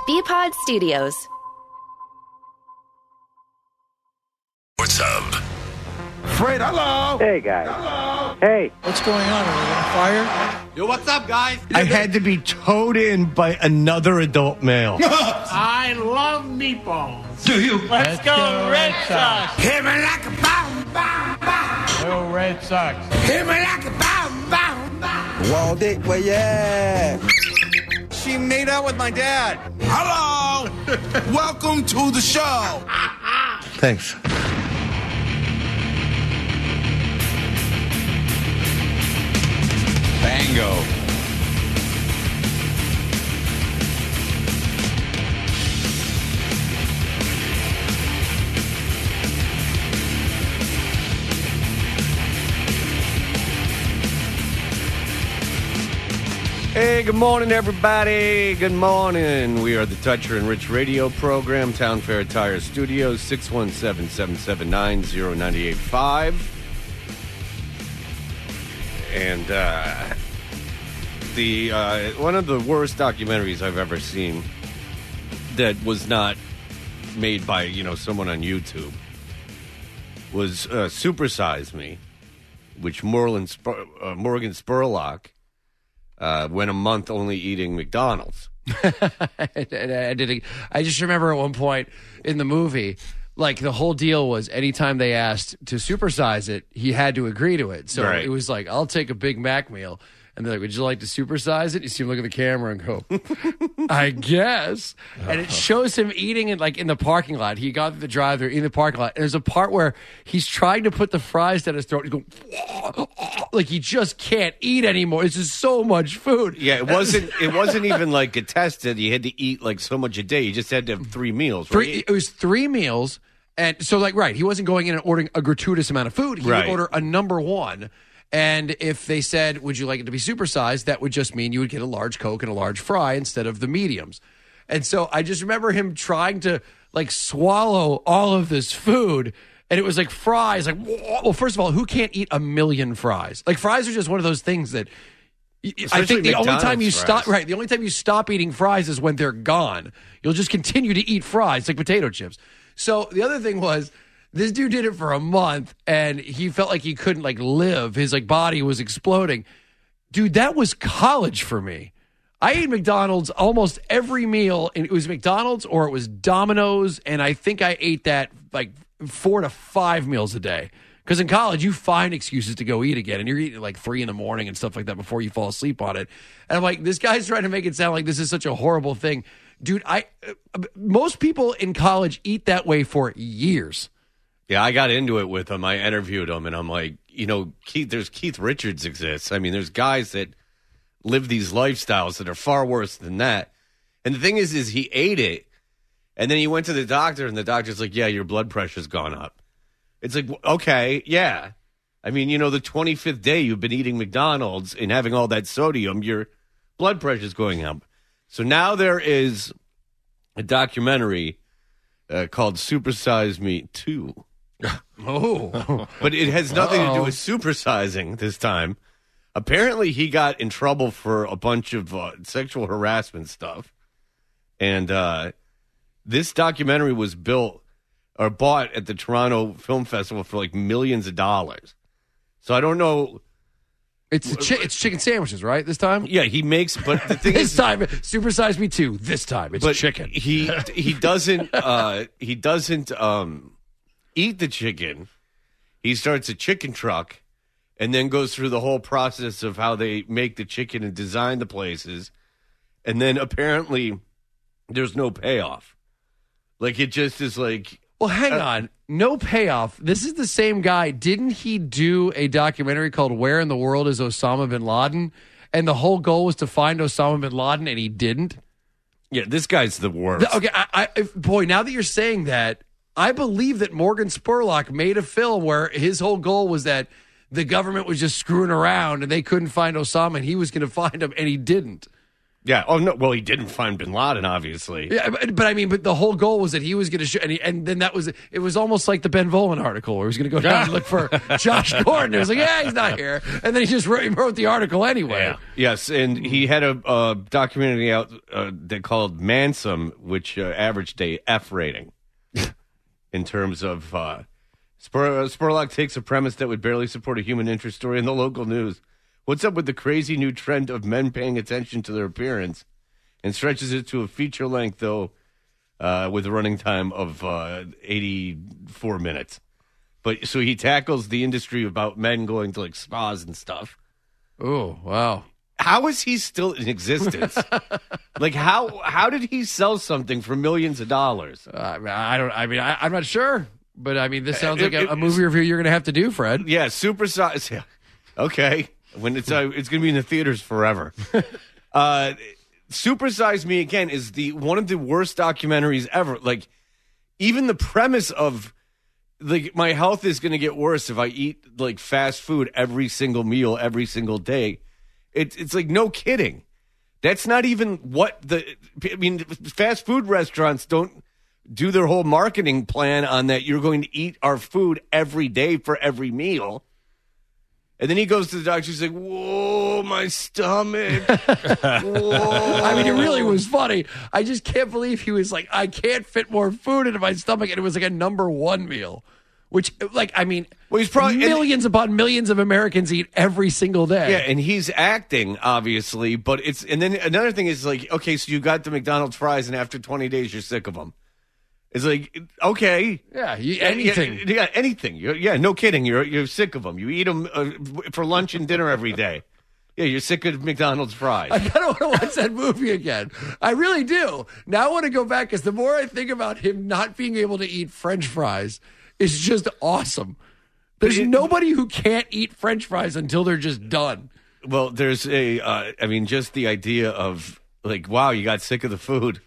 BPod Studios. What's up? Fred, hello. Hey, guys. Hello. Hey. What's going on? Are we on fire? Yo, what's up, guys? I had to be towed in by another adult male. I love meatballs. Do you? Let's go Red Sox. Hit me like a bomb, bomb, bomb. Go Red Sox. Hit me like a bomb, bomb, bomb. Walt it, well, yeah. She made out with my dad. Hello. Welcome to the show. Thanks. Bango. Hey, good morning, everybody. Good morning. We are the Toucher and Rich radio program, Town Fair Tire Studios, 617-779-0985. And one of the worst documentaries I've ever seen that was not made by, someone on YouTube was Super Size Me, which Morgan Spurlock went a month only eating McDonald's. I just remember at one point in the movie, like the whole deal was anytime they asked to supersize it, he had to agree to it. So Right. It was like, I'll take a Big Mac meal. And they're like, would you like to supersize it? You see him look at the camera and go, I guess. And it shows him eating it like in the parking lot. He got to the drive-thru in the parking lot. And there's a part where he's trying to put the fries down his throat. He's going, like he just can't eat anymore. It's just so much food. Yeah, it wasn't even like a test that you had to eat like so much a day. You just had to have 3 meals, right? It was 3 meals. And so, he wasn't going in and ordering a gratuitous amount of food. He would order a number one. And if they said, would you like it to be supersized, that would just mean you would get a large Coke and a large fry instead of the mediums. And so I just remember him trying to, swallow all of this food. And it was like fries. Like, well, first of all, who can't eat a million fries? Like, fries are just one of those things that I think the only time you stop, the only time you stop eating fries is when they're gone. You'll just continue to eat fries like potato chips. So the other thing was, this dude did it for a month, and he felt like he couldn't, live. His, body was exploding. Dude, that was college for me. I ate McDonald's almost every meal, and it was McDonald's or it was Domino's, and I think I ate that, 4 to 5 meals a day. Because in college, you find excuses to go eat again, and you're eating at 3 in the morning and stuff like that before you fall asleep on it. And I'm like, this guy's trying to make it sound like this is such a horrible thing. Dude, most people in college eat that way for years. Yeah, I got into it with him. I interviewed him, and I'm like, Keith Richards exists. I mean, there's guys that live these lifestyles that are far worse than that. And the thing is he ate it, and then he went to the doctor, and the doctor's like, yeah, your blood pressure's gone up. It's like, okay, yeah. I mean, the 25th day you've been eating McDonald's and having all that sodium, your blood pressure's going up. So now there is a documentary called Super Size Me 2. Oh. But it has nothing to do with supersizing this time. Apparently, he got in trouble for a bunch of sexual harassment stuff. And this documentary was bought at the Toronto Film Festival for millions of dollars. So I don't know. It's chicken sandwiches, right? This time? Yeah, he makes, but the thing this is, time, Supersize Me too. This time, it's chicken. He doesn't eat the chicken. He starts a chicken truck and then goes through the whole process of how they make the chicken and design the places. And then apparently there's no payoff. It just is like... Well, hang on. No payoff. This is the same guy. Didn't he do a documentary called Where in the World is Osama bin Laden? And the whole goal was to find Osama bin Laden, and he didn't? Yeah, this guy's the worst. Okay, boy, now that you're saying that, I believe that Morgan Spurlock made a film where his whole goal was that the government was just screwing around and they couldn't find Osama and he was going to find him, and he didn't. Yeah. Oh, no. Well, he didn't find bin Laden, obviously. Yeah, but the whole goal was that he was going to show, and then it was almost like the Ben Volin article where he was going to go down and look for Josh Gordon. It was like, yeah, he's not here. And then he just wrote the article anyway. Yeah. Yes, and he had a documentary out they called Mansome, which averaged a F rating in terms of Spurlock takes a premise that would barely support a human interest story in the local news. What's up with the crazy new trend of men paying attention to their appearance, and stretches it to a feature length, though, with a running time of 84 minutes. But so he tackles the industry about men going to like spas and stuff. Oh, wow. How is he still in existence? Like how did he sell something for millions of dollars? I'm not sure, but I mean, this sounds like a movie review you're going to have to do, Fred. Yeah, supersize. Yeah. Okay. When it's going to be in the theaters forever. Super Size Me Again is one of the worst documentaries ever. Like, even the premise of like my health is going to get worse if I eat like fast food every single meal every single day. It's like, no kidding. That's not even what fast food restaurants don't do their whole marketing plan on that. You're going to eat our food every day for every meal. And then he goes to the doctor. He's like, whoa, my stomach. Whoa. I mean, it really was funny. I just can't believe he was like, I can't fit more food into my stomach. And it was like a number one meal, which, like, I mean, well, he's probably millions upon millions of Americans eat every single day. Yeah, and he's acting, obviously. But and then another thing is like, okay, so you got the McDonald's fries, and after 20 days, you're sick of them. It's like, okay. Yeah, anything. Yeah, anything. No kidding. You're sick of them. You eat them for lunch and dinner every day. Yeah, you're sick of McDonald's fries. I kind of want to watch that movie again. I really do. Now I want to go back because the more I think about him not being able to eat French fries, it's just awesome. There's nobody who can't eat French fries until they're just done. Well, there's just the idea of like, wow, you got sick of the food.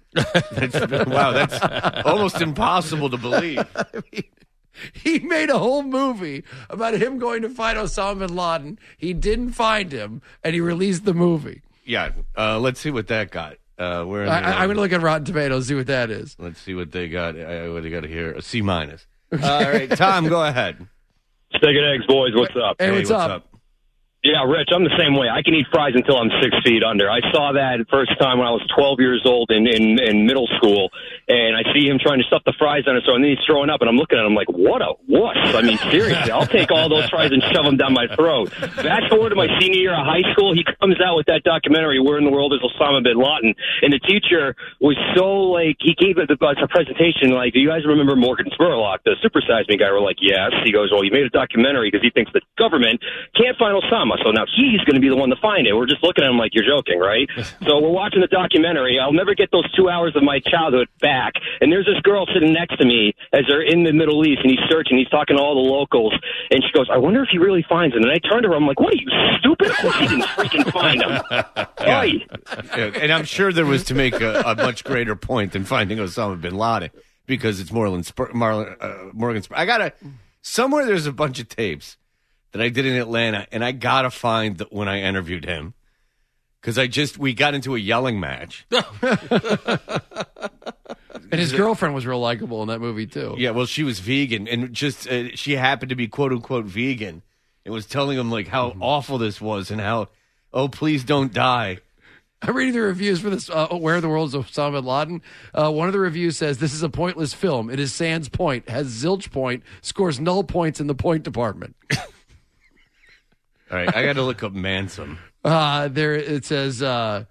That's almost impossible to believe. I mean, he made a whole movie about him going to find Osama bin Laden. He didn't find him, and he released the movie. Yeah, let's see what that got. I'm going to look at Rotten Tomatoes, see what that is. Let's see what they got. What they got here? A C-. All right, Tom, go ahead. Steak and eggs, boys. What's up? Hey, what's up? Yeah, Rich, I'm the same way. I can eat fries until I'm 6 feet under. I saw that first time when I was 12 years old in middle school, and I see him trying to stuff the fries on his throat, and then he's throwing up, and I'm looking at him like, what a wuss. I mean, seriously, I'll take all those fries and shove them down my throat. Fast forward to my senior year of high school, he comes out with that documentary, Where in the World is Osama bin Laden? And the teacher was so, like, he gave a presentation, like, do you guys remember Morgan Spurlock, the Super Size Me guy? We're like, yes. He goes, well, he made a documentary because he thinks the government can't find Osama. So now he's going to be the one to find it. We're just looking at him like, you're joking, right? So we're watching the documentary. I'll never get those 2 hours of my childhood back. And there's this girl sitting next to me as they're in the Middle East, and he's searching. He's talking to all the locals. And she goes, I wonder if he really finds him. And I turned to her. I'm like, what are you, stupid? Of course he didn't freaking find him. Yeah. And I'm sure there was to make a much greater point than finding Osama bin Laden because it's Morgan Spurlock. Somewhere there's a bunch of tapes that I did in Atlanta, and I gotta find when I interviewed him because we got into a yelling match. And his girlfriend was real likable in that movie too. Yeah, well, she was vegan, and just she happened to be quote unquote vegan, and was telling him like how awful this was and how please don't die. I'm reading the reviews for this Where the World is Osama bin Laden. One of the reviews says, this is a pointless film. It is sans point, has zilch point, scores null points in the point department. All right, I got to look up Mansome. There it says, Morgan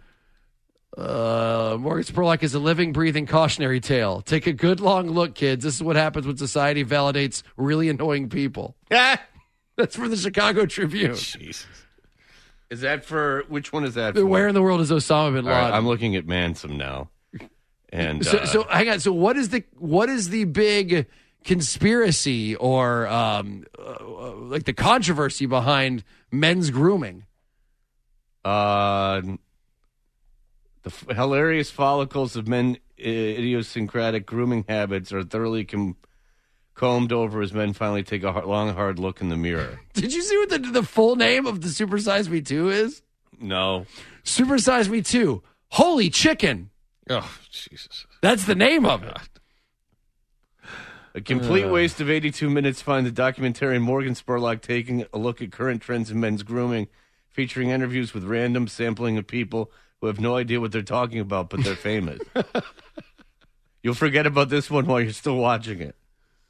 Spurlock is a living, breathing cautionary tale. Take a good long look, kids. This is what happens when society validates really annoying people. That's from the Chicago Tribune. Jesus. Is that for, which one is that for? Where in the world is Osama bin Laden? Right, I'm looking at Mansome now. And so hang on. So what is the big conspiracy or like the controversy behind men's grooming? The hilarious follicles of men idiosyncratic grooming habits are thoroughly combed over as men finally take a long, hard look in the mirror. Did you see what the full name of the Super Size Me 2 is? No. Super Size Me 2, Holy Chicken. Oh, Jesus. That's the name of it. A complete waste of 82 minutes. Find the documentarian Morgan Spurlock taking a look at current trends in men's grooming, featuring interviews with random sampling of people who have no idea what they're talking about, but they're famous. You'll forget about this one while you're still watching it.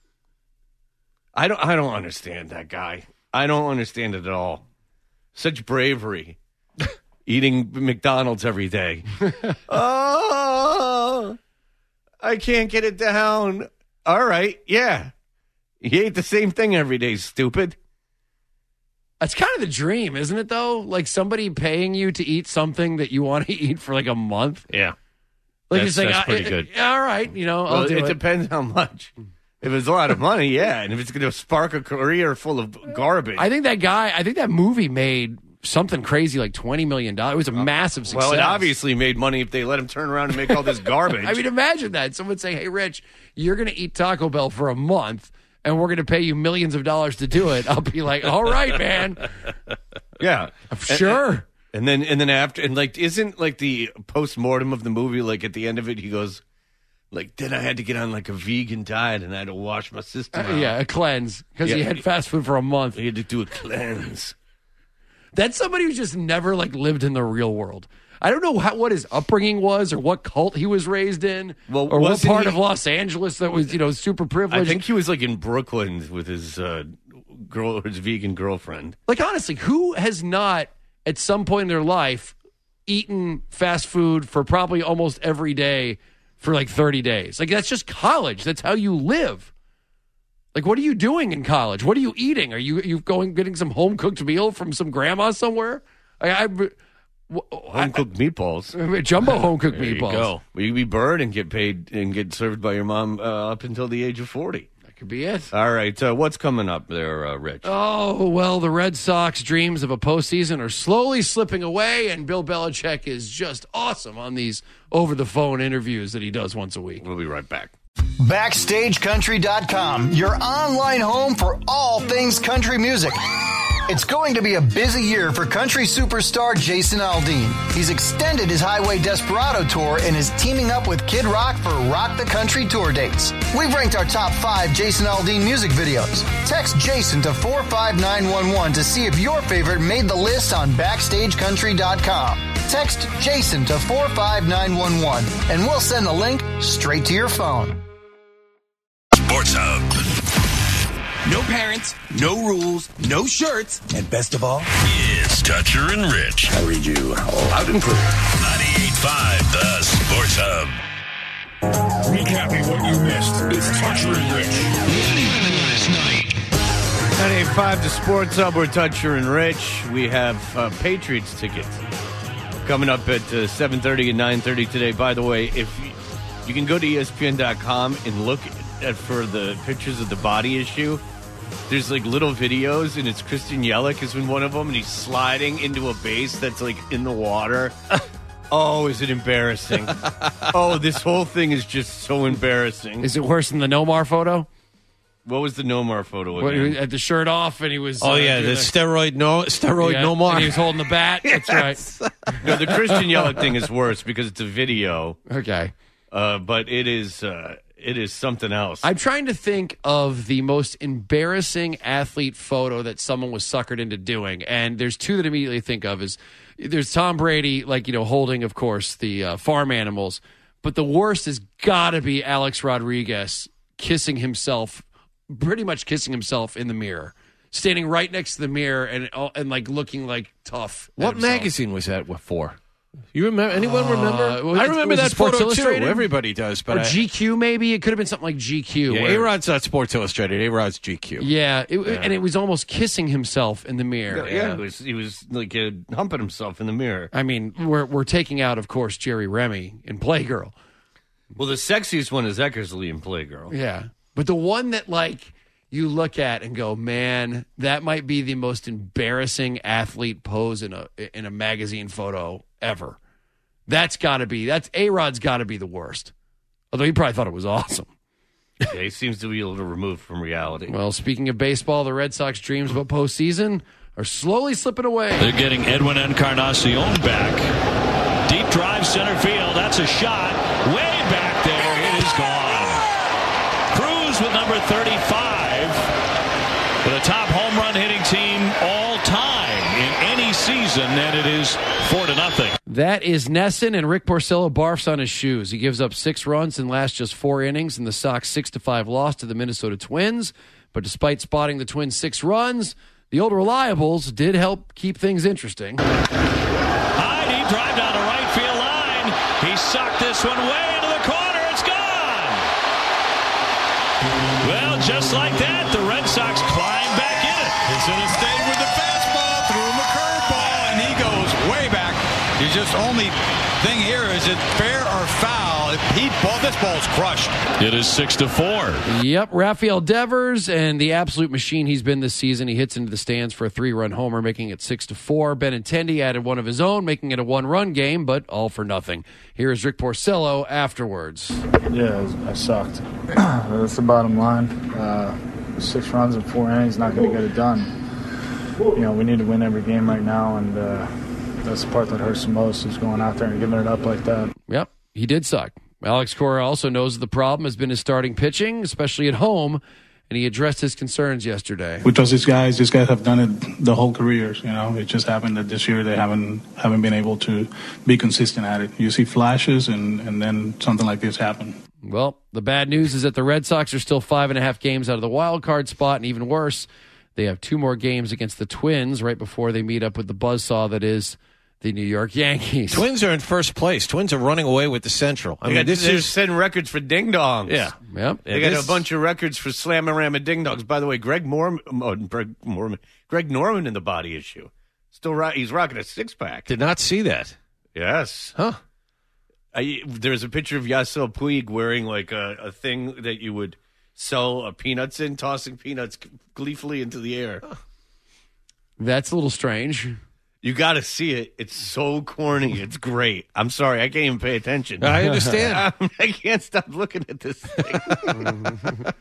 I don't understand that guy. I don't understand it at all. Such bravery. Eating McDonald's every day. Oh, I can't get it down. All right, yeah. You ate the same thing every day, stupid. That's kind of the dream, isn't it, though? Like somebody paying you to eat something that you want to eat for like a month. Yeah. Like that's pretty good. All right, I'll do it. It depends how much. If it's a lot of money, yeah. And if it's going to spark a career full of garbage. I think that movie made something crazy like $20 million. It was a massive success. Well, it obviously made money if they let him turn around and make all this garbage. I mean, imagine that. Someone saying, hey, Rich, you're going to eat Taco Bell for a month, and we're going to pay you millions of dollars to do it. I'll be like, all right, man. Yeah. Sure. And then after, and like, isn't like the post-mortem of the movie, like at the end of it, he goes, like, then I had to get on like a vegan diet and I had to wash my system out. Yeah, a cleanse, because he had fast food for a month. He had to do a cleanse. That's somebody who's just never like lived in the real world. I don't know what his upbringing was or what cult he was raised in, or what part of Los Angeles that was, super privileged. I think he was like in Brooklyn with his his vegan girlfriend. Like, honestly, who has not at some point in their life eaten fast food for probably almost every day for like 30 days? Like, that's just college. That's how you live. Like, what are you doing in college? What are you eating? Are you getting some home cooked meal from some grandma somewhere? Home cooked meatballs, jumbo home cooked meatballs. You go. Well, you can be burned and get paid and get served by your mom up until the age of 40. That could be it. All right, what's coming up there, Rich? Oh, well, the Red Sox dreams of a postseason are slowly slipping away, and Bill Belichick is just awesome on these over-the-phone interviews that he does once a week. We'll be right back. BackstageCountry.com, your online home for all things country music. It's going to be a busy year for country superstar Jason Aldean. He's extended his Highway Desperado tour and is teaming up with Kid Rock for Rock the Country tour dates. We've ranked our top 5 Jason Aldean music videos. Text Jason to 45911 to see if your favorite made the list on BackstageCountry.com. Text Jason to 45911 and we'll send the link straight to your phone. Sports Hub. No parents, no rules, no shirts, and best of all, It's Toucher and Rich. I read you loud and clear. 98.5, the Sports Hub. Recapping what you missed. It's Toucher and Rich. Last night. 98.5, the Sports Hub. We're Toucher and Rich. We have Patriots tickets coming up at 7:30 and 9:30 today. By the way, if you can go to ESPN.com and look for the pictures of the body issue. There's like little videos, and it's Christian Yelich is in one of them, and he's sliding into a base that's like in the water. Oh, is it embarrassing? Oh, this whole thing is just so embarrassing. Is it worse than the Nomar photo? What was the Nomar photo again? He had the shirt off, and he was... the steroid Nomar. And he was holding the bat. Yes. That's right. No, the Christian Yelich thing is worse because it's a video. Okay. But it is something else. I'm trying to think of the most embarrassing athlete photo that someone was suckered into doing, and there's two that I immediately think of. There's Tom Brady, holding, of course, the farm animals, but the worst has got to be Alex Rodriguez pretty much kissing himself in the mirror, standing right next to the mirror and looking like tough. What magazine was that for? You remember? Anyone remember? I remember that Sports photo too. Illustrated? Everybody does, but or GQ maybe. It could have been something like GQ. Yeah, A-Rod's not Sports Illustrated. A-Rod's GQ. Yeah, and it was almost kissing himself in the mirror. Yeah, he was like humping himself in the mirror. I mean, we're taking out, of course, Jerry Remy in Playgirl. Well, the sexiest one is Eckersley in Playgirl. Yeah, but the one that you look at and go, man, that might be the most embarrassing athlete pose in a magazine photo ever. That's A-Rod's got to be the worst. Although he probably thought it was awesome. Yeah, he seems to be a little removed from reality. Well, speaking of baseball, the Red Sox dreams about postseason are slowly slipping away. They're getting Edwin Encarnacion back. Deep drive center field. That's a shot. Way back there. It is gone. Cruz with number 35. For the top home run hitting team all time in any season, and it is 4-0. That is Nesson, and Rick Porcello barfs on his shoes. He gives up 6 runs in last just 4 innings in the Sox 6-5 loss to the Minnesota Twins. But despite spotting the Twins 6 runs, the old reliables did help keep things interesting. High deep drive down the right field line. He sucked this one way into the corner. It's gone. Well, just like that, the Red Sox climb back in it. He's going to stay with the fastball, threw him a curveball, and he goes way back. He's just only thing here is it fair or foul? This ball's crushed. It is 6-4. Yep, Rafael Devers and the absolute machine he's been this season. He hits into the stands for a 3-run homer, making it 6-4. Benintendi added one of his own, making it a 1-run game, but all for nothing. Here is Rick Porcello afterwards. Yeah, I sucked. That's the bottom line. 6 runs in 4 innings, not going to get it done. You know, we need to win every game right now, and that's the part that hurts the most is going out there and giving it up like that. Yep, he did suck. Alex Cora also knows the problem has been his starting pitching, especially at home, and he addressed his concerns yesterday. We trust these guys. These guys have done it the whole careers. You know, it just happened that this year they haven't been able to be consistent at it. You see flashes, and then something like this happen. Well, the bad news is that the Red Sox are still 5.5 games out of the wild card spot, and even worse, they have 2 more games against the Twins right before they meet up with the buzzsaw that is the New York Yankees. Twins are in first place. Twins are running away with the Central. I mean, this is setting records for ding-dongs. Yeah. Yep. They got a bunch of records for slam-a-ram ding-dongs. By the way, Greg Norman in the body issue. He's rocking a 6-pack. Did not see that. Yes. Huh. There's a picture of Yasiel Puig wearing like a thing that you would sell peanuts in, tossing peanuts gleefully into the air. Huh. That's a little strange. You got to see it. It's so corny. It's great. I'm sorry. I can't even pay attention. I understand. I can't stop looking at this thing.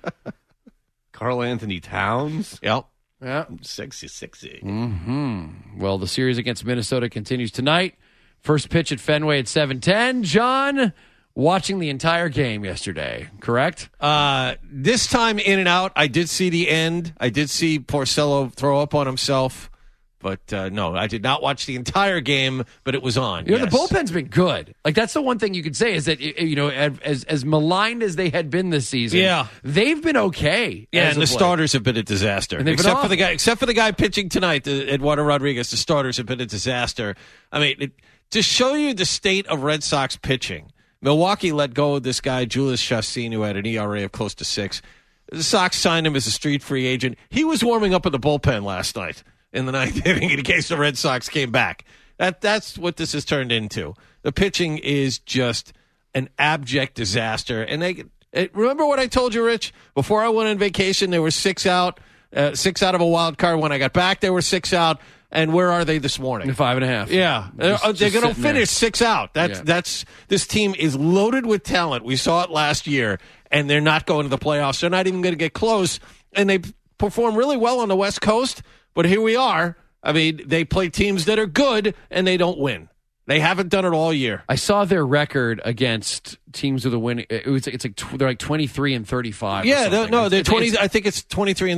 Karl Anthony Towns. Yep. Yeah. Sexy. Mm-hmm. Well, the series against Minnesota continues tonight. First pitch at Fenway at 7:10. John, watching the entire game yesterday, correct? This time in and out, I did see the end. I did see Porcello throw up on himself. But, no, I did not watch the entire game, but it was on. You know, the bullpen's been good. Like, that's the one thing you could say is that, you know, as maligned as they had been this season, they've been okay. Yeah, and the starters have been a disaster. Except for the guy pitching tonight, Eduardo Rodriguez, the starters have been a disaster. I mean, to show you the state of Red Sox pitching, Milwaukee let go of this guy, Julius Chastain, who had an ERA of close to 6. The Sox signed him as a street free agent. He was warming up in the bullpen last night in the 9th inning in case the Red Sox came back. That's what this has turned into. The pitching is just an abject disaster. And remember what I told you, Rich? Before I went on vacation, there were 6 out of a wild card. When I got back, there were 6 out. And where are they this morning? 5.5. Yeah, they're going to finish 6 out. That's this team is loaded with talent. We saw it last year, and they're not going to the playoffs. They're not even going to get close. And they perform really well on the West Coast. But here we are. I mean, they play teams that are good, and they don't win. They haven't done it all year. I saw their record against teams with a win. They're like 23-35. Yeah, they're 20. I think it's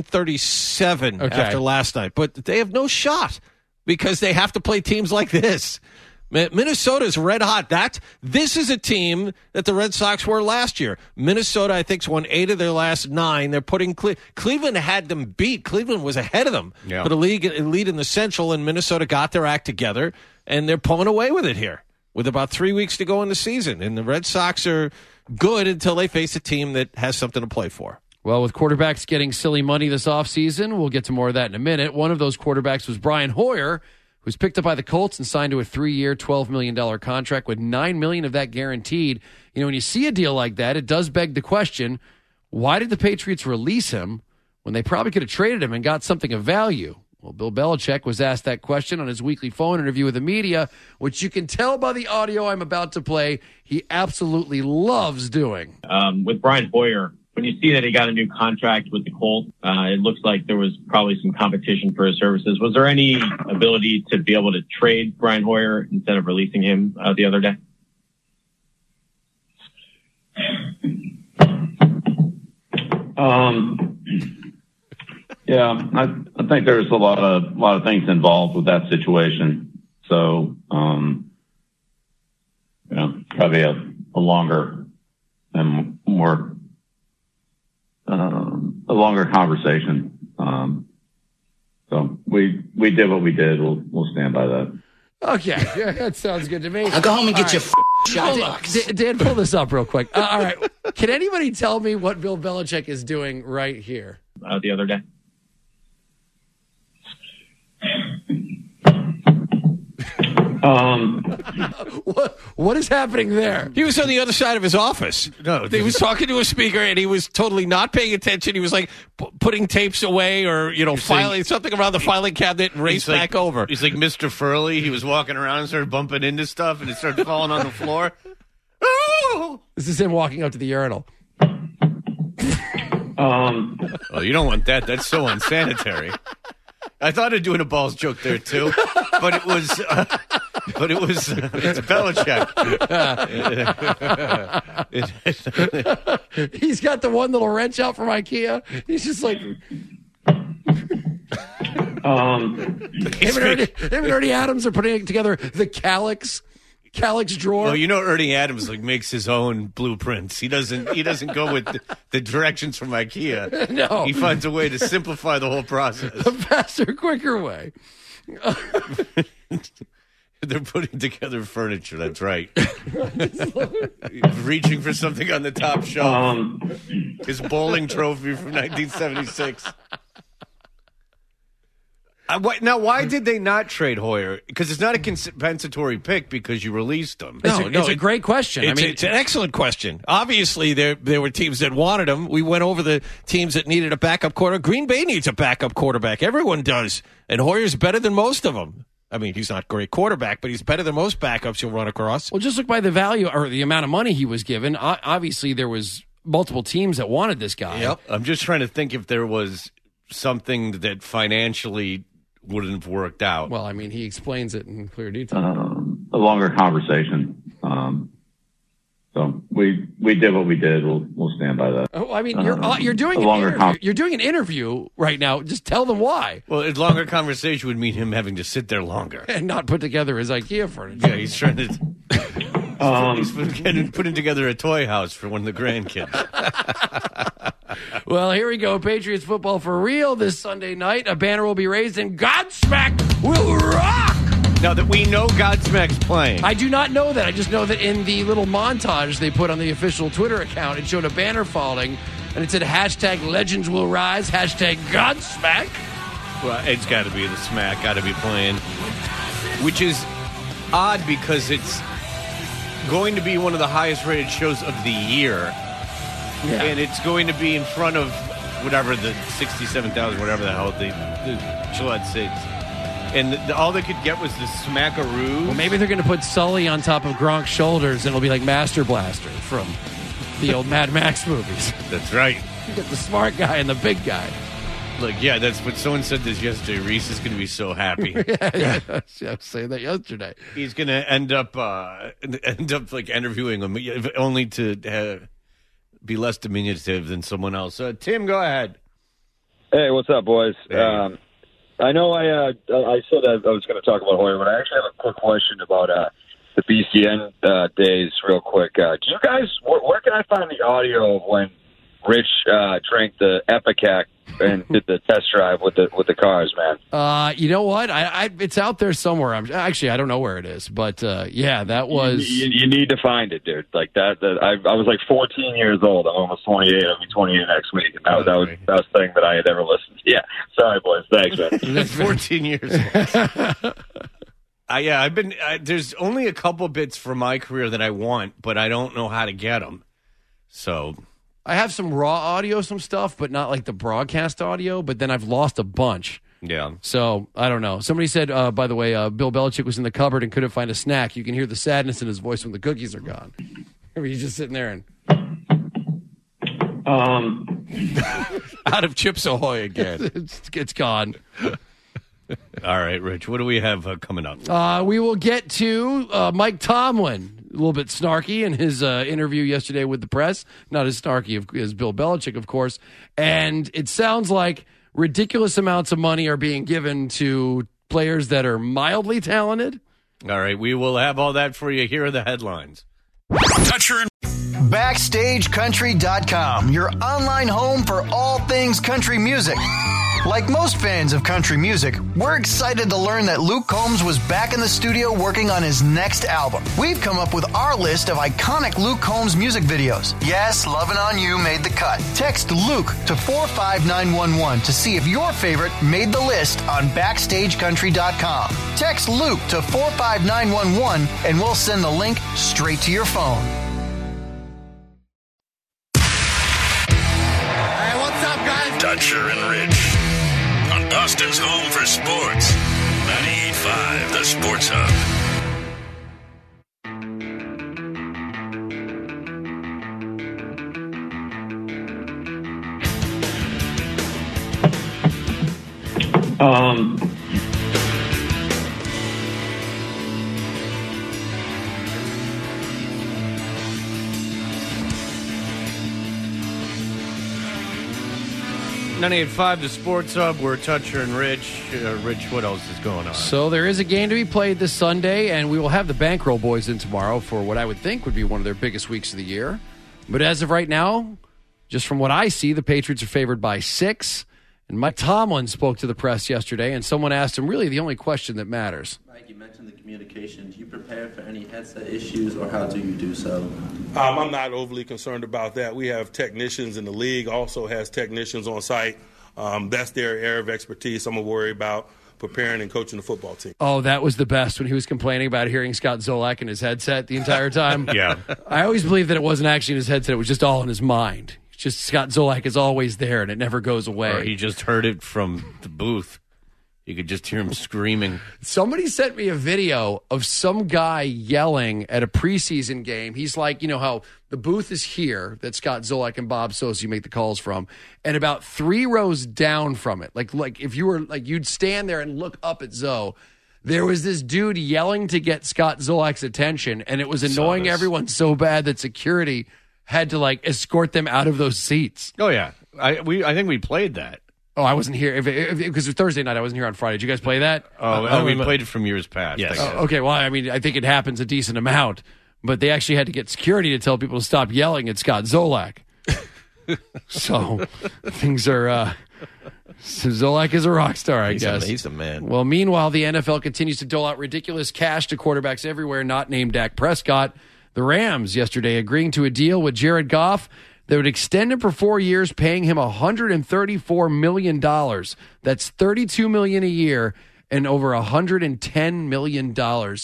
23-37 after last night. But they have no shot because they have to play teams like this. Minnesota's red hot. This is a team that the Red Sox were last year. Minnesota, I think, won 8 of their last 9. They're putting Cleveland had them beat. Cleveland was ahead of them for the lead in the Central, and Minnesota got their act together, and they're pulling away with it here with about 3 weeks to go in the season. And the Red Sox are good until they face a team that has something to play for. Well, with quarterbacks getting silly money this offseason, we'll get to more of that in a minute. One of those quarterbacks was Brian Hoyer, who's picked up by the Colts and signed to a 3-year, $12 million contract with $9 million of that guaranteed. You know, when you see a deal like that, it does beg the question, why did the Patriots release him when they probably could have traded him and got something of value? Well, Bill Belichick was asked that question on his weekly phone interview with the media, which you can tell by the audio I'm about to play he absolutely loves doing. With Brian Hoyer, When you see that he got a new contract with the Colts, it looks like there was probably some competition for his services. Was there any ability to be able to trade Brian Hoyer instead of releasing him the other day? Yeah, I think there's a lot of things involved with that situation. So, probably a longer and more a longer conversation. So we did what we did. We'll stand by that. Okay, yeah, that sounds good to me. Now go home and get your shot box. Dan, pull this up real quick. All right, can anybody tell me what Bill Belichick is doing right here? The other day. What is happening there? He was on the other side of his office. No, he was talking to a speaker, and he was totally not paying attention. He was like putting tapes away, or filing something around the filing cabinet, and raced back over. He's like Mr. Furley. He was walking around and started bumping into stuff, and it started falling on the floor. This is him walking up to the urinal. Oh, you don't want that. That's so unsanitary. I thought of doing a balls joke there too, but it was it's Belichick. He's got the one little wrench out from IKEA. He's just like him and Ernie Adams are putting together the Calyx drawer. Well, Ernie Adams makes his own blueprints. He doesn't go with the directions from IKEA. No, he finds a way to simplify the whole process. A faster, quicker way. They're putting together furniture. That's right. Reaching for something on the top shelf. His bowling trophy from 1976. Now, why did they not trade Hoyer? Because it's not a compensatory pick because you released him. It's a great question. It's an excellent question. Obviously, there were teams that wanted him. We went over the teams that needed a backup quarterback. Green Bay needs a backup quarterback. Everyone does. And Hoyer's better than most of them. I mean, he's not a great quarterback, but he's better than most backups you'll run across. Well, just look by the value or the amount of money he was given. Obviously, there was multiple teams that wanted this guy. Yep. I'm just trying to think if there was something that financially wouldn't have worked out. Well, he explains it in clear detail. A longer conversation. So we did what we did. We'll stand by that. Oh, you're doing you're doing an interview right now. Just tell them why. Well, a longer conversation would mean him having to sit there longer and not put together his IKEA furniture. Yeah, he's trying to. He's putting together a toy house for one of the grandkids. Well, here we go. Patriots football for real this Sunday night. A banner will be raised and Godsmack will rock. Now that we know Godsmack's playing. I do not know that. I just know that in the little montage they put on the official Twitter account, it showed a banner falling, and it said hashtag legends will rise, hashtag Godsmack. Well, it's got to be the smack, got to be playing. Which is odd because it's going to be one of the highest rated shows of the year. Yeah. And it's going to be in front of whatever, the 67,000, whatever the hell the Gillette Cigs. And all they could get was the smackaroo. Well, maybe they're going to put Sully on top of Gronk's shoulders, and it'll be like Master Blaster from the old Mad Max movies. That's right. You get the smart guy and the big guy. Look, yeah, that's what someone said this yesterday. Reese is going to be so happy. yeah, I was saying that yesterday. He's going to end up interviewing him, if only to be less diminutive than someone else. Tim, go ahead. Hey, what's up, boys? Hey. I know I said I was going to talk about Hoyer, but I actually have a quick question about the BCN days real quick. Do you guys, where can I find the audio of when Rich drank the Epicac and did the test drive with the cars, man? You know what? It's out there somewhere. I don't know where it is, but yeah, that was. You need to find it, dude. Like that. I was like 14 years old. I'm almost 28. I'll be 28 next week, and that was the best thing that I had ever listened to. Yeah. Sorry, boys. Thanks, man. That's 14 years. Yeah, I've been. There's only a couple bits from my career that I want, but I don't know how to get them. So. I have some raw audio, some stuff, but not like the broadcast audio. But then I've lost a bunch. Yeah. So I don't know. Somebody said, by the way, Bill Belichick was in the cupboard and couldn't find a snack. You can hear the sadness in his voice when the cookies are gone. He's just sitting there and. Out of Chips Ahoy again. It's gone. All right, Rich, what do we have coming up? We will get to Mike Tomlin, a little bit snarky in his interview yesterday with the press. Not as snarky as Bill Belichick, of course. And it sounds like ridiculous amounts of money are being given to players that are mildly talented. All right, we will have all that for you. Here are the headlines. Toucher and BackstageCountry.com, your online home for all things country music. Like most fans of country music, we're excited to learn that Luke Combs was back in the studio working on his next album. We've come up with our list of iconic Luke Combs music videos. Yes, Lovin' On You made the cut. Text Luke to 45911 to see if your favorite made the list on BackstageCountry.com. Text Luke to 45911 and we'll send the link straight to your phone. Hey, what's up, guys? Toucher and Rich. On Boston's home for sports. 98.5, the Sports Hub. .98.5, the Sports Hub. We're Toucher and Rich. Rich, what else is going on? So there is a game to be played this Sunday, and we will have the Bankroll Boys in tomorrow for what I would think would be one of their biggest weeks of the year. But as of right now, just from what I see, the Patriots are favored by 6. And Mike Tomlin spoke to the press yesterday, and someone asked him really the only question that matters. Mike, you mentioned the communication. Do you prepare for any headset issues, or how do you do so? I'm not overly concerned about that. We have technicians, in the league also has technicians on site. That's their area of expertise. I'm going to worry about preparing and coaching the football team. Oh, that was the best when he was complaining about hearing Scott Zolak in his headset the entire time. Yeah. I always believe that it wasn't actually in his headset. It was just all in his mind. It's just Scott Zolak is always there, and it never goes away. Or he just heard it from the booth. You could just hear him screaming. Somebody sent me a video of some guy yelling at a preseason game. He's like, you know how the booth is here that Scott Zolak and Bob Sosey make the calls from, and about 3 rows down from it, like if you were like you'd stand there and look up at Zoe, there was this dude yelling to get Scott Zolak's attention, and it was annoying everyone so bad that security had to like escort them out of those seats. Oh yeah, I think we played that. Oh, I wasn't here because it was Thursday night. I wasn't here on Friday. Did you guys play that? We played it from years past. Yes. Okay. Well, I mean, I think it happens a decent amount, but they actually had to get security to tell people to stop yelling at Scott Zolak. So things are. So Zolak is a rock star, I guess. He's a man. Well, meanwhile, the NFL continues to dole out ridiculous cash to quarterbacks everywhere, not named Dak Prescott. The Rams yesterday agreeing to a deal with Jared Goff that would extend him for 4 years, paying him $134 million. That's $32 million a year and over $110 million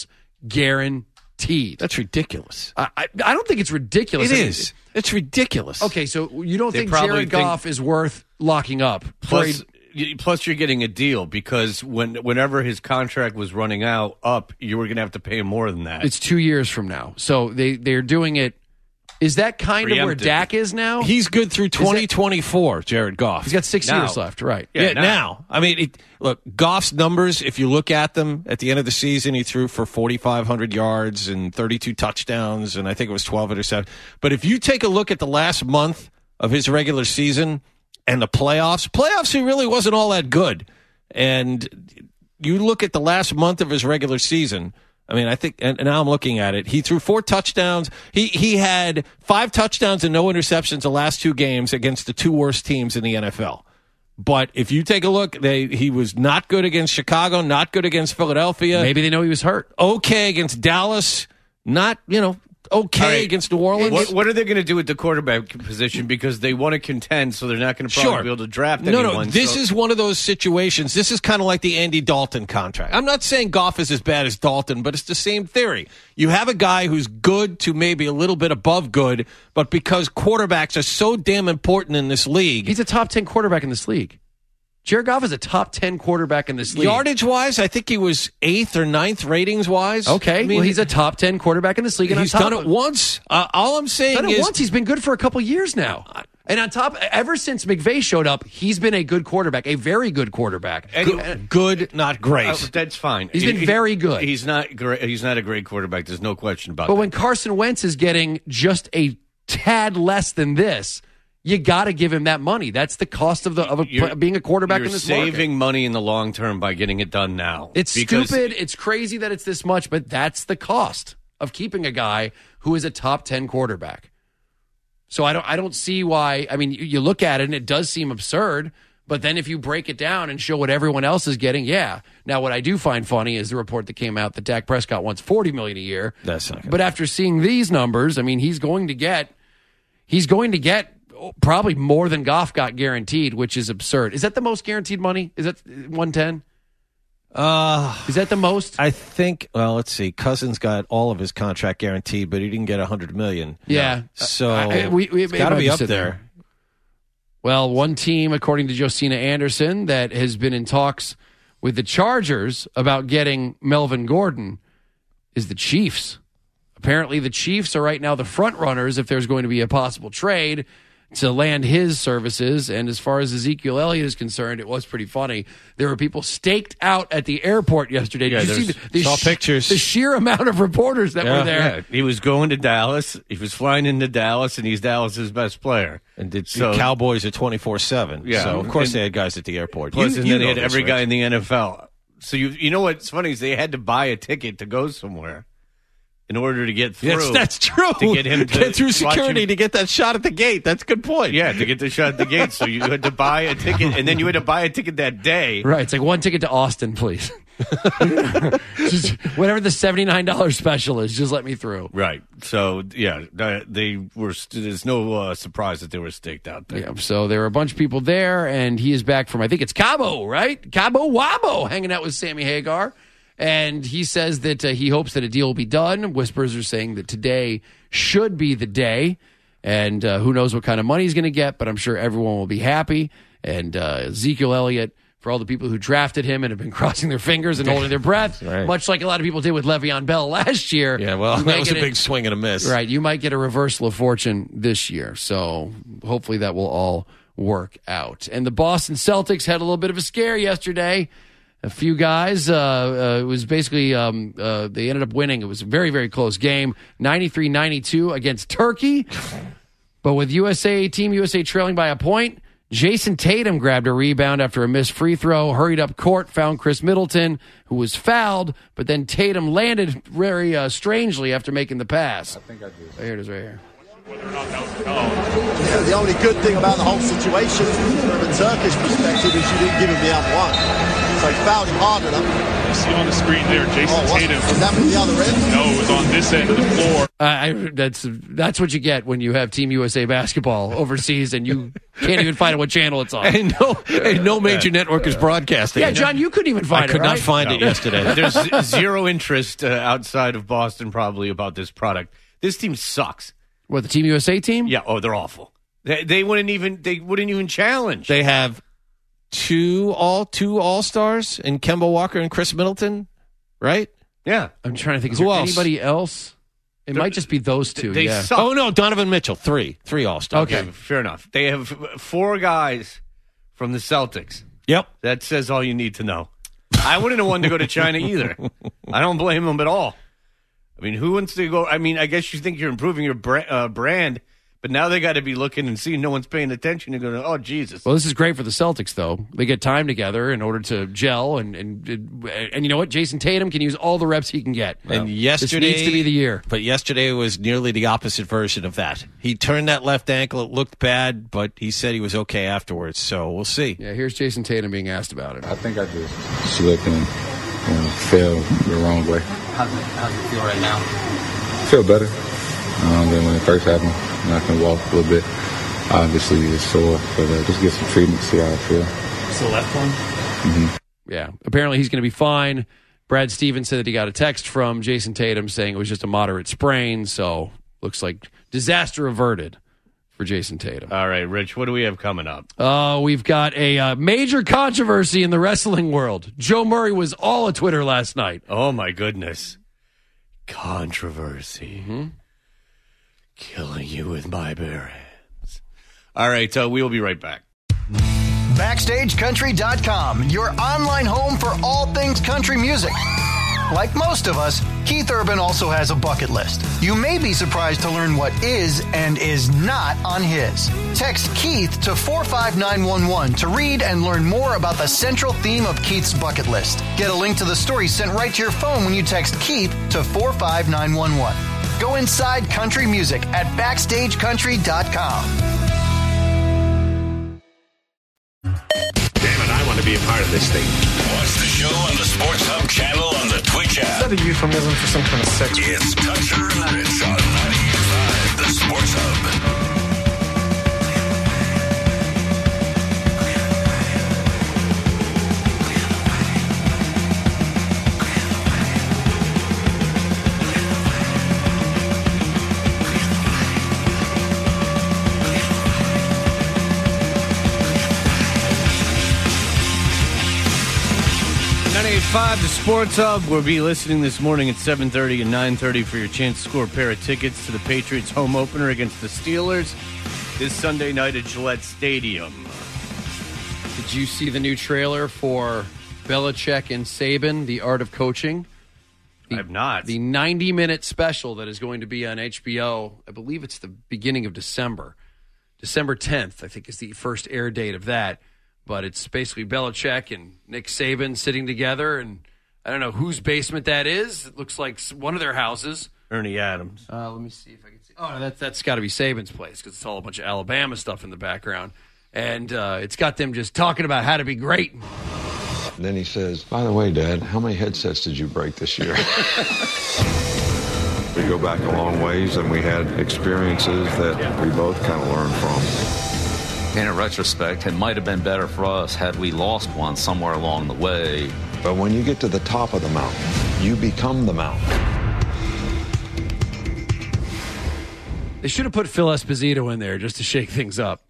guaranteed. That's ridiculous. I don't think it's ridiculous. It is. It's ridiculous. Okay, so you don't think Jared Goff is worth locking up? Plus, you're getting a deal because whenever his contract was running up, you were going to have to pay him more than that. It's 2 years from now. So they're doing it. Is that kind of where Dak is now? He's good through 2024, Jared Goff. He's got 6 years left, right? Yeah, now. I mean, look, Goff's numbers, if you look at them, at the end of the season, he threw for 4,500 yards and 32 touchdowns, and I think it was 12 interceptions. But if you take a look at the last month of his regular season and the playoffs, he really wasn't all that good. And you look at the last month of his regular season, I mean, I think, and now I'm looking at it, he threw 4 touchdowns. He had 5 touchdowns and no interceptions the last 2 games against the 2 worst teams in the NFL. But if you take a look, he was not good against Chicago, not good against Philadelphia. Maybe they know he was hurt. Okay against Dallas, not, okay against New Orleans. What are they going to do with the quarterback position? Because they want to contend, so they're not going to probably be able to draft anyone. No, this is one of those situations. This is kind of like the Andy Dalton contract. I'm not saying Goff is as bad as Dalton, but it's the same theory. You have a guy who's good to maybe a little bit above good, but because quarterbacks are so damn important in this league. He's a top 10 quarterback in this league. Jared Goff is a top 10 quarterback in this league. Yardage-wise, I think he was 8th or 9th ratings-wise. Okay, well, he's a top 10 quarterback in this league. And he's done it once. All I'm saying is... He's done it once. He's been good for a couple years now. And on top, ever since McVay showed up, he's been a good quarterback, a very good quarterback. Good, not great. That's fine. He's been very good. He's not great. He's not a great quarterback. There's no question about that. But when Carson Wentz is getting just a tad less than this, you got to give him that money. That's the cost of being a quarterback in this market. You're saving money in the long term by getting it done now. It's stupid. It's crazy that it's this much, but that's the cost of keeping a guy who is a top 10 quarterback. So I don't see why. I mean, you look at it and it does seem absurd, but then if you break it down and show what everyone else is getting, yeah. Now, what I do find funny is the report that came out that Dak Prescott wants $40 million a year. That's not good. But after seeing these numbers, I mean, he's going to get probably more than Goff got guaranteed, which is absurd. Is that the most guaranteed money? Is that 110? Is that the most? I think. Well, let's see. Cousins got all of his contract guaranteed, but he didn't get $100 million. Yeah, so it's got to be up there. Well, one team, according to Josina Anderson, that has been in talks with the Chargers about getting Melvin Gordon is the Chiefs. Apparently, the Chiefs are right now the front runners if there's going to be a possible trade to land his services. And as far as Ezekiel Elliott is concerned, it was pretty funny. There were people staked out at the airport yesterday. Yeah, Did you see saw pictures? The sheer amount of reporters that were there. Yeah. He was going to Dallas. He was flying into Dallas, and he's Dallas's best player. And the Cowboys are 24/7. Yeah, so of course they had guys at the airport. Plus, and then they had every guy in the NFL. So you know what's funny is they had to buy a ticket to go somewhere in order to get through. Yes, that's true. To get him to get through security to get that shot at the gate. That's a good point. Yeah, to get the shot at the gate. So you had to buy a ticket, and then you had to buy a ticket that day. Right. It's like one ticket to Austin, please. Just whatever the $79 special is, just let me through. Right. So, yeah, they were. There's no surprise that they were staked out there. Yeah, so there were a bunch of people there, and he is back from, I think it's Cabo, right? Cabo Wabo, hanging out with Sammy Hagar. And he says that he hopes that a deal will be done. Whispers are saying that today should be the day. And who knows what kind of money he's going to get, but I'm sure everyone will be happy. And Ezekiel Elliott, for all the people who drafted him and have been crossing their fingers and holding their breath, right. Much like a lot of people did with Le'Veon Bell last year. Yeah, well, that was a big swing and a miss. Right, you might get a reversal of fortune this year. So hopefully that will all work out. And the Boston Celtics had a little bit of a scare yesterday. A few guys, it was basically, they ended up winning. It was a very, very close game, 93-92 against Turkey. But with Team USA trailing by a point, Jason Tatum grabbed a rebound after a missed free throw, hurried up court, found Chris Middleton, who was fouled, but then Tatum landed very strangely after making the pass. I think I did. Here it is right here. Yeah, the only good thing about the whole situation from a Turkish perspective is you didn't give him the other one. So he fouled him hard enough. You see on the screen there, Jason Tatum. Was that from the other end? No, it was on this end of the floor. That's what you get when you have Team USA basketball overseas and you can't even find out what channel it's on. And no major network is broadcasting. Yeah, John, you couldn't even find it. I could not find it yesterday. There's zero interest outside of Boston probably about this product. This team sucks. What, the Team USA team? Yeah. Oh, they're awful. They wouldn't even challenge. They have two all-stars in Kemba Walker and Chris Middleton, right? Yeah. I'm trying to think. Is Who there else? Anybody else? It might just be those two. They yeah. suck. Oh, no, Donovan Mitchell. Three all-stars. Okay, fair enough. They have 4 guys from the Celtics. Yep. That says all you need to know. I wouldn't have wanted to go to China either. I don't blame them at all. I mean, who wants to go? I mean, I guess you think you're improving your brand, but now they got to be looking and seeing no one's paying attention and going, oh, Jesus. Well, this is great for the Celtics, though. They get time together in order to gel, and you know what? Jason Tatum can use all the reps he can get. And yesterday, this needs to be the year. But yesterday was nearly the opposite version of that. He turned that left ankle. It looked bad, but he said he was okay afterwards. So we'll see. Yeah, here's Jason Tatum being asked about it. I think I just slipped and fell the wrong way. How's it feel right now? Feel better than when it first happened. I can walk a little bit. Obviously, it's sore, but just get some treatment, see how I feel. It's the left one? Mm-hmm. Yeah, apparently he's going to be fine. Brad Stevens said that he got a text from Jason Tatum saying it was just a moderate sprain, so looks like disaster averted for Jason Tatum. All right, Rich, what do we have coming up? We've got a major controversy in the wrestling world. Joe Murray was all at Twitter last night. Oh, my goodness. Controversy. Mm-hmm. Killing you with my bare hands. All right, we will be right back. BackstageCountry.com, your online home for all things country music. Like most of us, Keith Urban also has a bucket list. You may be surprised to learn what is and is not on his. Text Keith to 45911 to read and learn more about the central theme of Keith's bucket list. Get a link to the story sent right to your phone when you text Keith to 45911. Go inside country music at BackstageCountry.com. I want to be a part of this thing. Watch the show on the Sports Hub channel on the Twitch app. Is that a euphemism for some kind of sex? It's Toucher and Rich on 98.5, the Sports Hub. The Sports Hub. We'll be listening this morning at 7:30 and 9:30 for your chance to score a pair of tickets to the Patriots home opener against the Steelers this Sunday night at Gillette Stadium. Did you see the new trailer for Belichick and Saban, The Art of Coaching? I have not. The 90-minute special that is going to be on HBO. I believe it's the beginning of December. December 10th, I think, is the first air date of that. But it's basically Belichick and Nick Saban sitting together, and I don't know whose basement that is. It looks like one of their houses. Ernie Adams. Let me see if I can see. Oh, no, that's got to be Saban's place because it's all a bunch of Alabama stuff in the background. And it's got them just talking about how to be great. And then he says, by the way, Dad, how many headsets did you break this year? We go back a long ways, and we had experiences that we both kind of learned from. In retrospect, it might have been better for us had we lost one somewhere along the way. But when you get to the top of the mountain, you become the mountain. They should have put Phil Esposito in there just to shake things up.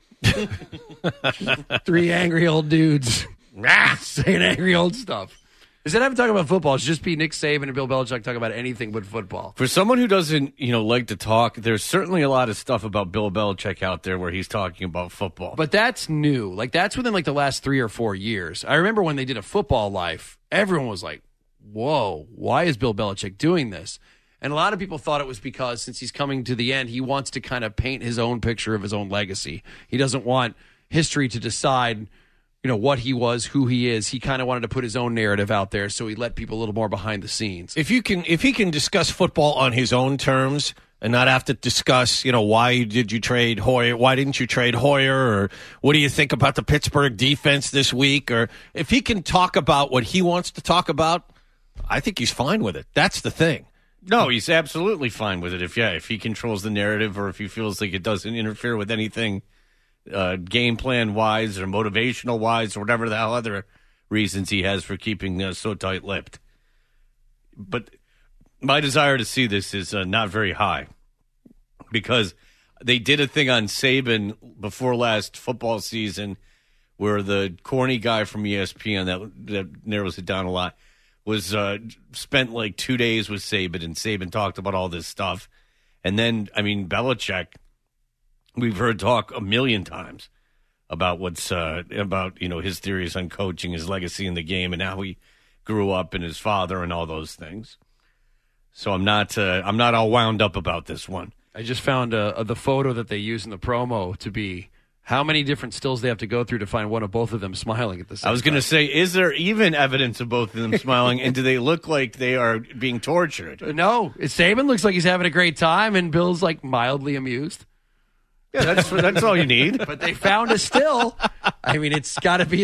Three angry old dudes saying angry old stuff. Instead of talking about football, it should just be Nick Saban and Bill Belichick talking about anything but football. For someone who doesn't, like to talk, there's certainly a lot of stuff about Bill Belichick out there where he's talking about football. But that's new. Like, that's within, the last 3 or 4 years. I remember when they did a Football Life, everyone was like, whoa, why is Bill Belichick doing this? And a lot of people thought it was because since he's coming to the end, he wants to kind of paint his own picture of his own legacy. He doesn't want history to decide what he was, who he is. He kind of wanted to put his own narrative out there, so he let people a little more behind the scenes. If he can discuss football on his own terms and not have to discuss, why did you trade Hoyer? Why didn't you trade Hoyer? Or what do you think about the Pittsburgh defense this week? Or if he can talk about what he wants to talk about, I think he's fine with it. That's the thing. No, he's absolutely fine with it. If he controls the narrative or if he feels like it doesn't interfere with anything game plan wise or motivational wise or whatever the hell other reasons he has for keeping so tight-lipped. But my desire to see this is not very high because they did a thing on Saban before last football season where the corny guy from ESPN that narrows it down a lot was spent 2 days with Saban, and Saban talked about all this stuff. And then, Belichick, we've heard talk a million times about his theories on coaching, his legacy in the game, and how he grew up and his father and all those things. So I'm not all wound up about this one. I just found the photo that they use in the promo to be how many different stills they have to go through to find one of both of them smiling at the same time. I was going to say, is there even evidence of both of them smiling, and do they look like they are being tortured? No. Saban looks like he's having a great time, and Bill's mildly amused. Yeah, that's all you need. But they found a still. It's got to be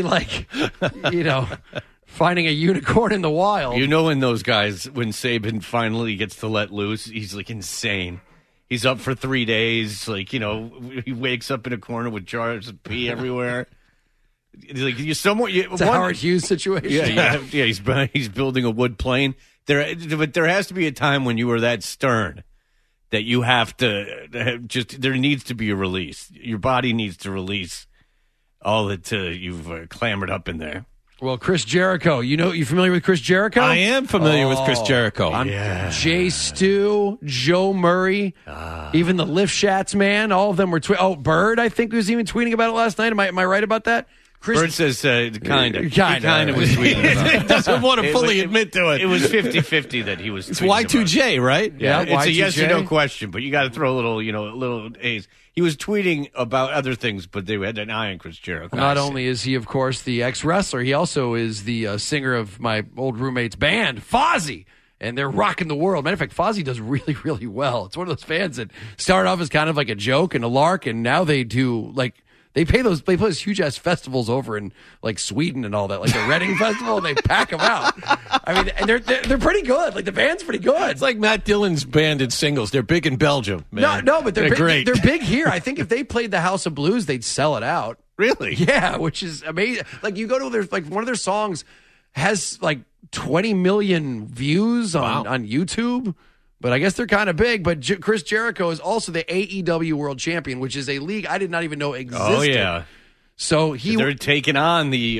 finding a unicorn in the wild. In those guys, when Saban finally gets to let loose, he's insane. He's up for 3 days. He wakes up in a corner with jars of pee everywhere. It's a Howard Hughes situation. Yeah. He's building a wood plane. But there has to be a time when you are that stern that you have to there needs to be a release. Your body needs to release all that you've clambered up in there. Well, Chris Jericho, you familiar with Chris Jericho? I am familiar with Chris Jericho. Jay Stu, Joe Murray, even the Lift Shats man, all of them were Bird, I think, was even tweeting about it last night. Am I right about that? Bird says kind of. Kind of was tweeting about it. He doesn't want to fully admit to it. It was 50-50 that he was It's tweeting Y2J, right? Yeah, it's Y2J. a yes or no question, but you got to throw a little A's. He was tweeting about other things, but they had an eye on Chris Jericho. Not only is he, of course, the ex-wrestler, he also is the singer of my old roommate's band, Fozzy. And they're rocking the world. Matter of fact, Fozzy does really, really well. It's one of those fans that started off as kind of like a joke and a lark, and now they do, like, they play those huge ass festivals over in like Sweden and all that, like the Reading Festival, and they pack them out. I mean, and they're pretty good. Like the band's pretty good. It's like Matt Dillon's band in singles. They're big in Belgium, man. No, but they're big, great. They're big here. I think if they played the House of Blues, they'd sell it out. Really? Yeah, which is amazing. Like you go to their one of their songs has like 20 million views on YouTube. But I guess they're kind of big. But Chris Jericho is also the AEW World Champion, which is a league I did not even know existed. Oh, yeah. So they're taking on the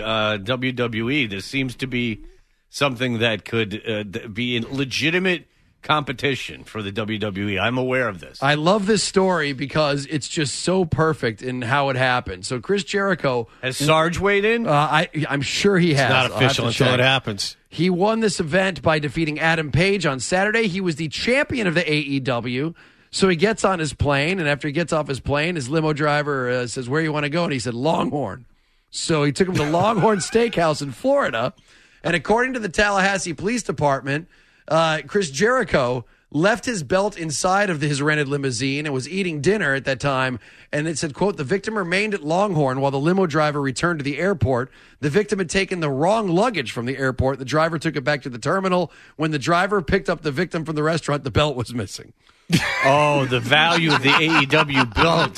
WWE. This seems to be something that could be in legitimate competition for the WWE. I'm aware of this. I love this story because it's just so perfect in how it happened. So Chris Jericho... Has Sarge weighed in? I'm sure he has. It's not official until it happens. He won this event by defeating Adam Page on Saturday. He was the champion of the AEW. So he gets on his plane, and after he gets off his plane, his limo driver says, "Where you want to go?" And he said, "Longhorn." So he took him to Longhorn Steakhouse in Florida. And according to the Tallahassee Police Department, Chris Jericho left his belt inside of his rented limousine and was eating dinner at that time. And it said, quote, "The victim remained at Longhorn while the limo driver returned to the airport. The victim had taken the wrong luggage from the airport. The driver took it back to the terminal. When the driver picked up the victim from the restaurant, the belt was missing." Oh, the value of the AEW belt.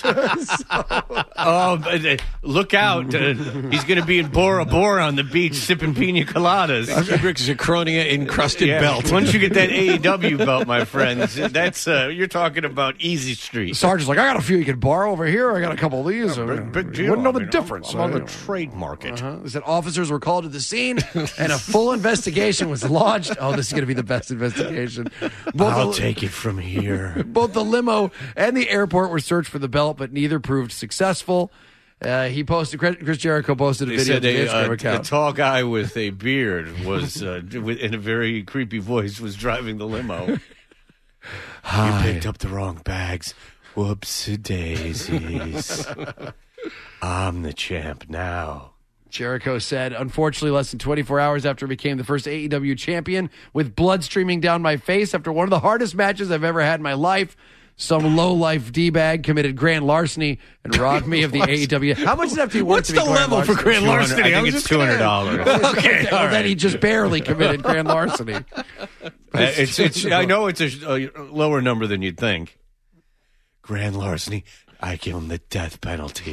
Look out. He's going to be in Bora Bora on the beach sipping pina coladas. Rick's zirconia-encrusted belt. Once you get that AEW belt, my friends, that's you're talking about easy street. Sarge is like, "I got a few you could borrow over here. I got a couple of these." Big deal. Wouldn't know the difference. I'm on the trade market. They said officers were called to the scene and a full investigation was launched. Oh, this is going to be the best investigation. I'll take it from here. Both the limo and the airport were searched for the belt, but neither proved successful. Chris Jericho posted a video on his Instagram account. A tall guy with a beard was, in a very creepy voice, was driving the limo. Hi. You picked up the wrong bags. Whoopsie-daisies. I'm the champ now. Jericho said, "Unfortunately, less than 24 hours after I became the first AEW champion, with blood streaming down my face after one of the hardest matches I've ever had in my life, some low-life D-bag committed grand larceny and robbed me of the AEW. How much does it have to be worth What's to be the level for grand larceny? I think it's $200. Okay, well, then he just barely committed grand larceny. I know it's a lower number than you'd think. Grand larceny, I give him the death penalty.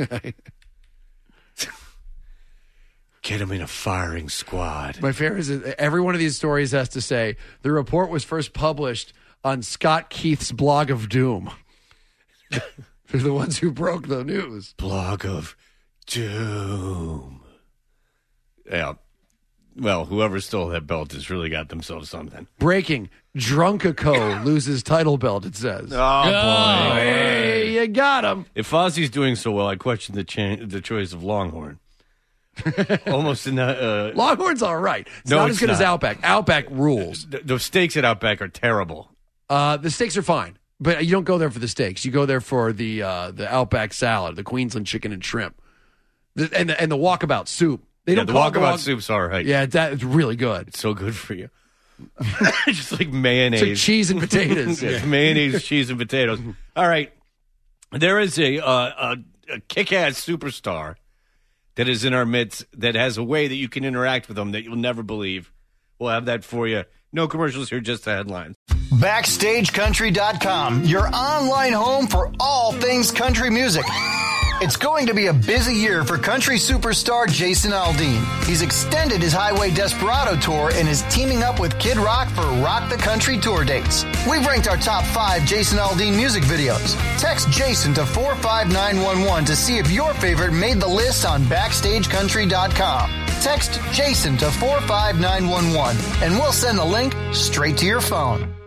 Get him in a firing squad. My favorite is that every one of these stories has to say, the report was first published on Scott Keith's Blog of Doom. They're the ones who broke the news. Blog of Doom. Yeah. Well, whoever stole that belt has really got themselves something. Breaking. Drunkico loses title belt, it says. Oh, boy. Hey, you got him. If Fozzie's doing so well, I question the choice of Longhorn. Almost in the... Longhorn's all right. It's not as good as Outback. Outback rules. The steaks at Outback are terrible. The steaks are fine, but you don't go there for the steaks. You go there for the Outback salad, the Queensland chicken and shrimp, and the walkabout soup. They don't the walkabout soup's all right. Yeah, it's really good. It's so good for you. Just like mayonnaise. It's like cheese and potatoes. It's mayonnaise, cheese, and potatoes. All right. There is a kick-ass superstar that is in our midst that has a way that you can interact with them that you'll never believe. We'll have that for you. No commercials here, just the headlines. BackstageCountry.com, your online home for all things country music. It's going to be a busy year for country superstar Jason Aldean. He's extended his Highway Desperado tour and is teaming up with Kid Rock for Rock the Country tour dates. We've ranked our top 5 Jason Aldean music videos. Text Jason to 45911 to see if your favorite made the list on BackstageCountry.com. Text Jason to 45911 and we'll send the link straight to your phone.